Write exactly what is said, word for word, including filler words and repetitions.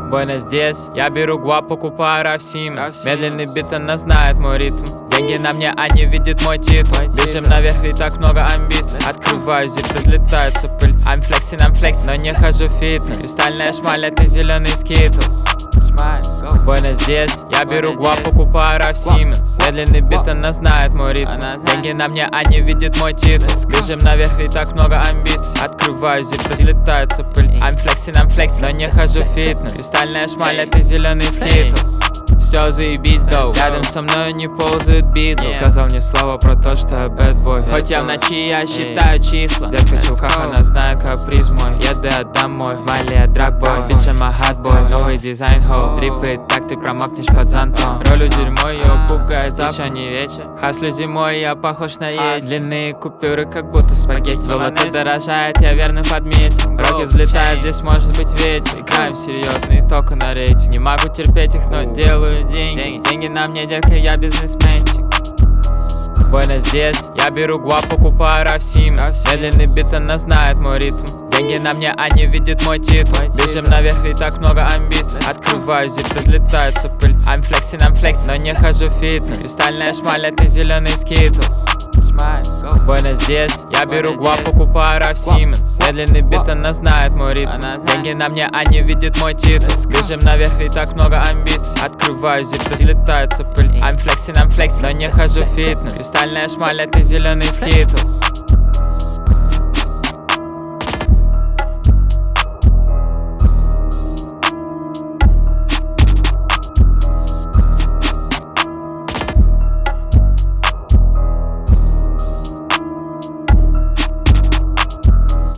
Буэнос Диас, я беру гуап, покупаю Рафсим. Медленный бит, она знает мой ритм. Деньги на мне, они видят мой титул. Бежим наверх, ведь так много амбиций. Открываю зип, разлетаются пыльцы. I'm flexing, I'm flexing, но не хожу в фитнес. Кристальная шмаль, это зеленый скитлс. Буэнос Диас, я беру гуап, покупаю Рафсим. Медленный бит, она знает мой ритм. Деньги на мне, они видят мой титул. Бежим наверх, ведь так много амбиций. Открываю зип, разлетаются пыльцы. I'm flexing, I'm flexing, но не хожу в фитнес. Кристальная шмаль, это зеленый скитлс. Все заебись, доу. Рядом со мной не ползают битлы. Сказал мне слово про то, что я бэтбой. Хоть я в ночи, я считаю числа. Детка в чулках, она знает каприз мой. Еду домой, в Мали я драгбой. Bitch, I'm a hot boy, новый дизайн, хоу. Дрипает, так ты промокнешь под зонтом. Ролю дерьмо, ее пугает запах. Еще не вечер, хаслю зимой, я похож на есть. Длинные купюры, как будто спагетти. Золото дорожает, я верно подметил. Роки взлетают, здесь может быть ветер. Играем серьезно и только на рейтинг. Не могу терпеть их, но делаю деньги. Деньги на мне, детка, я бизнесменчик. Буэнос Диас, я беру гуап, покупаю Рафсим. Медленный бит, она знает мой ритм. Деньги на мне, они видят мой титул. Бежим наверх, ведь так много амбиций. Открываю зип, разлетаются пыльцы. I'm flexing, I'm flexing, но не хожу в фитнес. Кристальная шмаль, это зеленый скитлс. Буэнос Диас, я беру гуап, покупаю Рафсим. Медленный бит, она знает мой ритм. Деньги на мне, они видят мой титул. Бежим наверх, ведь так много амбиций. Открываю зип, разлетаются пыльцы. I'm flexing, I'm flexing, но не хожу в фитнес. Кристальная шмаль, это зеленый скитлс.